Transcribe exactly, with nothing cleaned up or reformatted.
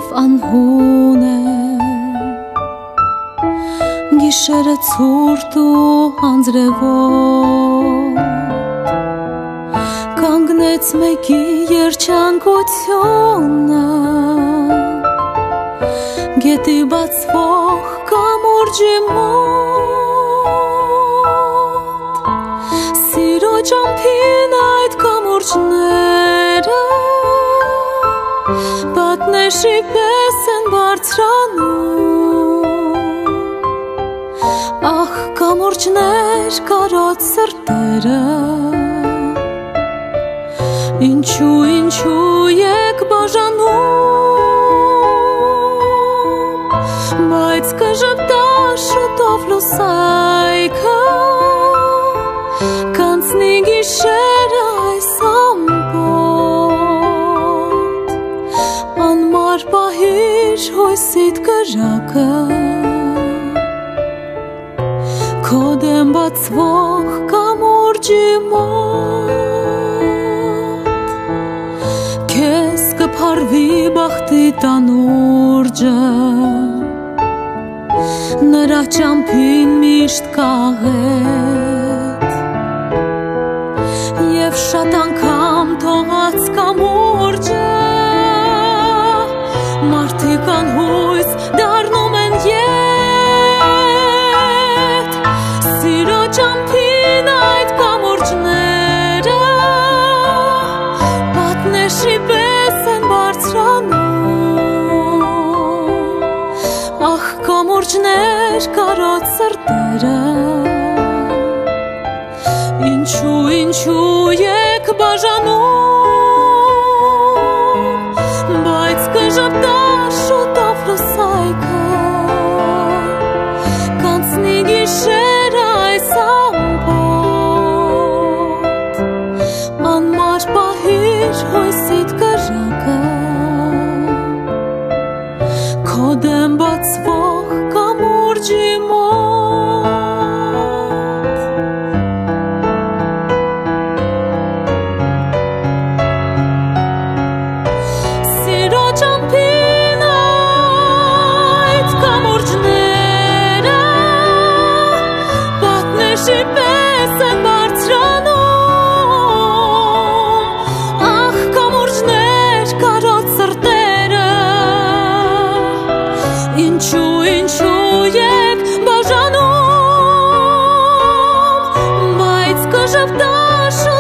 անհուն է, գիշերը ցուրտ ու անձրևոտ, կանգնեց մեկի երջանկությունը, գետի բացվող կամուրջի մոտ, սիրո ճամփին այդ կամուրջները պատնեշի պես են բարձրանում, ախ կամուրջներ կարոտ սրտերը, ինչու ինչու եք բաժանում, բայց կժպտա շուտով լուսայքը, կանցնի գիշերը այս ամպոտ, անմար պահիր հույսիդ կրակը, քո դեմ բացվող կամուրջի մոտ, քեզ կփարվի բախտի տանուրջը, նրա ճամփին միշտ կաղետ, և շատ անգամ թողած կամուրջը, մարդիկ անհույս դառնում են ետ, սիրո ճամփին այդ կամուրջները պատնեշի պես են բարձրանում, ախ կամուրջներ կարոտ սրտերը, ինչու ինչու եք բաժանում, բայց կժպտա շուտով լուսայքը, կանցնի գիշերը այս ամպոտ, անմար պահիր հույսիդ կրակը, քո դեմ բացվող կամուրջի մոտ, սիրո ճամփին այդ կամուրջները պատնեշի պես են բարձրանում, ախ կամուրջներ կարոտ սրտերը, ինչու ինչու եք բաժանում, բայց կժպտա շուտով